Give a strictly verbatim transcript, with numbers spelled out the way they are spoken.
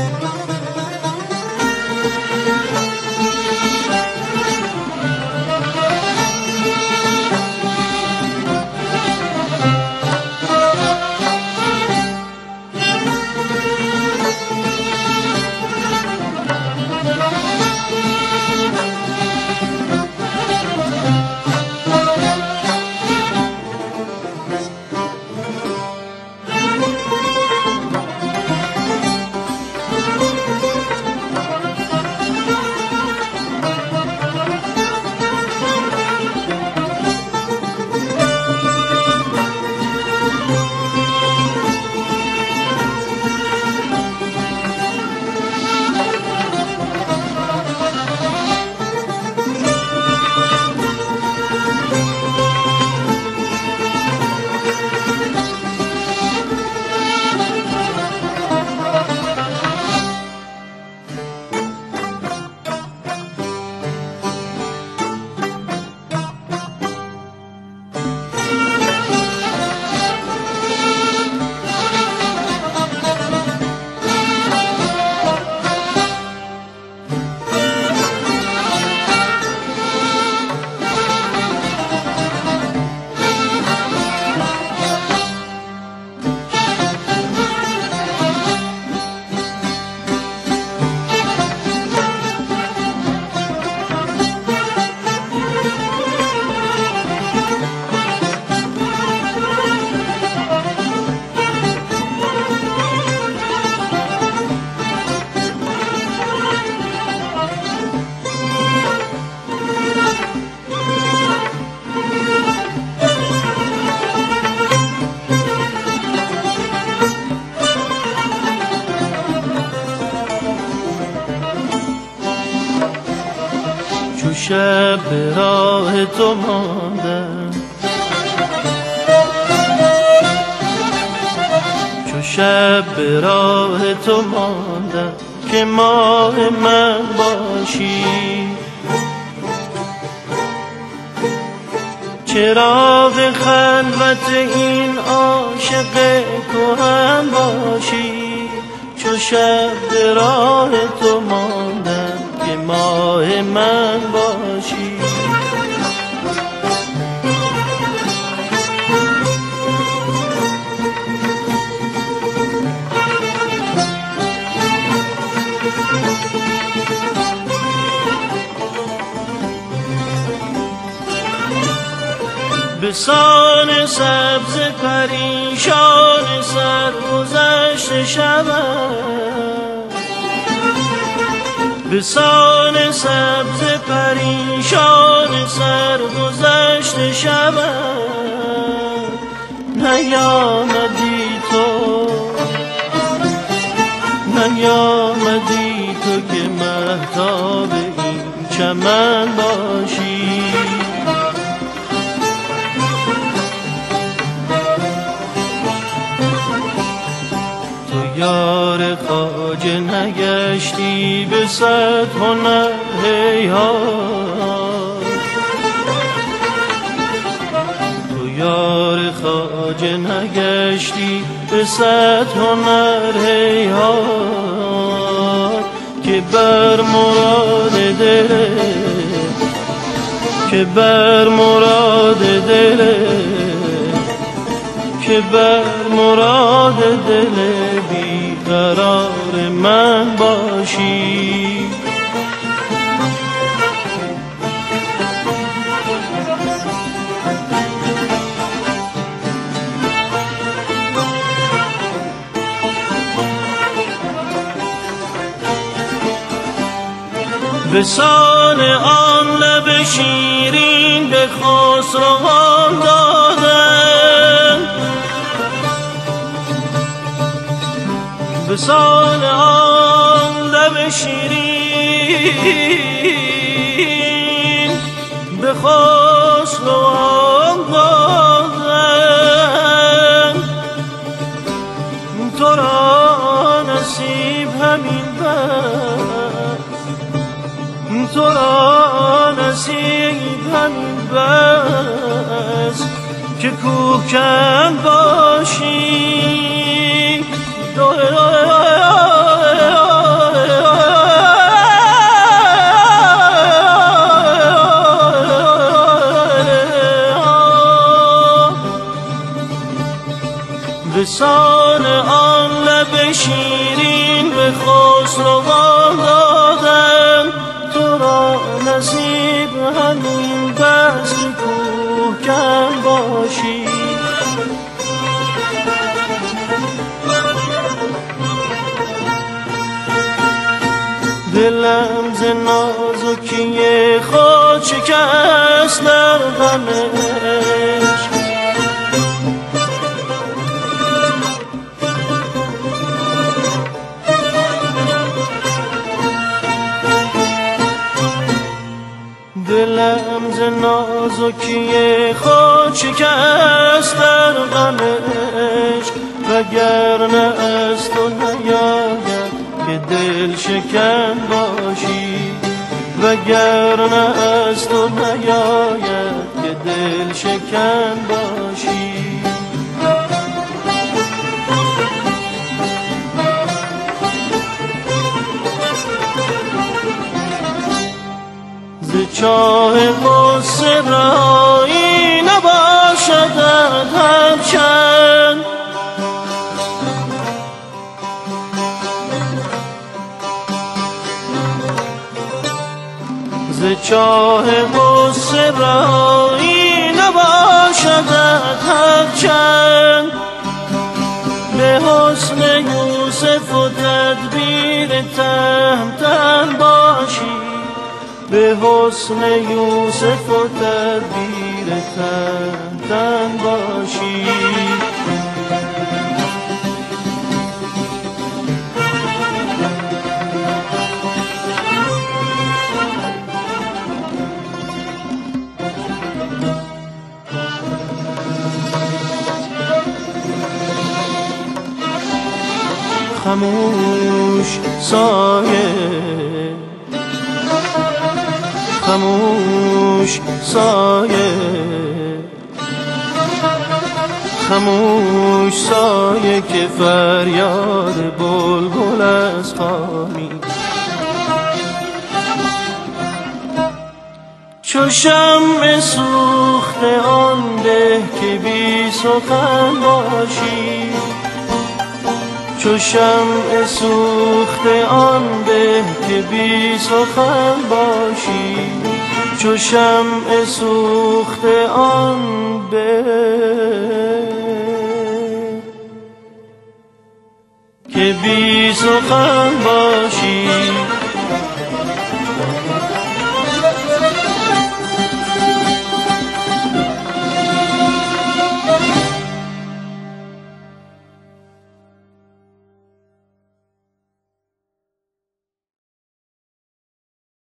چو شب به راه تو ماندم، چو شب به راه تو ماندم که ماه من باشی. چراغ خلوت این عاشق کهن باشی. چو شب به راه تو ماندم که ماه من باشی. به سان سبز پریشان سرگذشت شبم، به سان سبز پریشان سرگذشت شبم. نیامدی تو، نیامدی تو که مهتاب این چمن باشی. یار خواجه نگشتی به صد هنر هیهات. تو یار خواجه نگشتی به صد هنر هیهات. که بر مراد دل، که بر مراد دل، که بر مراد دل بیقرار من باشی. به سان آن لب شیرین به خسروان دادم، به سان آن لب شیرین به خسروان دادم. تو را نصیب همین بس، تو را نصیب همین بس که کوکن باشی. شیرین به خسروان دادن، تو را نصیب همین بس که کوهکن باشی. دلم ز نازکی خود شکست در غم عشق، دلم ز نازکی خود شکست در غم عشق، وگرنه از تو نیاید که دل شکن باشی، وگرنه از تو نیاید که دل شکن باشی. ز چاه غصه رهایی نباشد هرچند، ز چاه غصه رهایی نباشد هرچند، به حسن یوسف و تدبیر تهمتن باشی، به حسن یوسف و تدبیر تهمتن باشی. خموش سایه، خموش سایه، خموش سایه که فریاد بلبل از خامی، چو شمع سوخته آن به که بی سخن باشی، چو شمع سوخته آن به که بی سخن باشی، چو شمع سوخته آن